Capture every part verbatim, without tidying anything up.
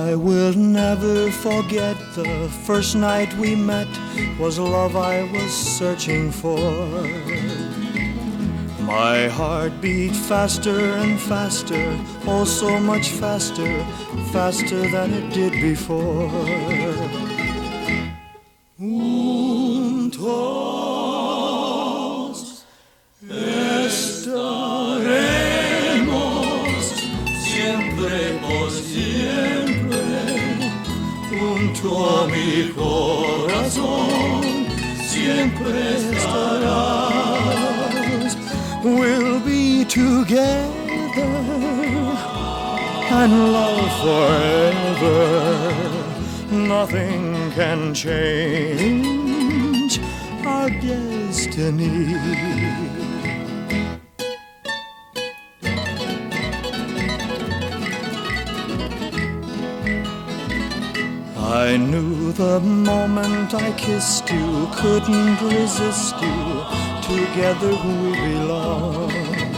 I will never forget the first night we met. Was love I was searching for. My heart beat faster and faster, oh so much faster, faster than it did before. Juntos estaremos siempre por siempre, junto a mi corazón siempre estarás. We'll be together and love forever. Nothing can change our destiny. I knew the moment I kissed you, couldn't resist you, together we belong.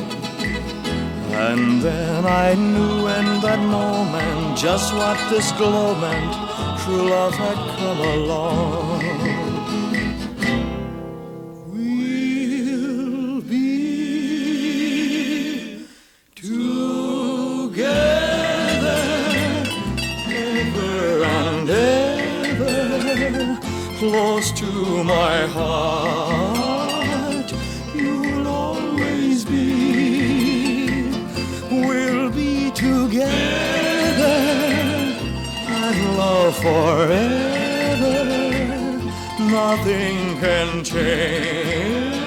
And then I knew in that moment just what this glow meant, true love had come along. We'll be together ever and ever, close to my heart you'll always be. We'll be together and love forever. Nothing can change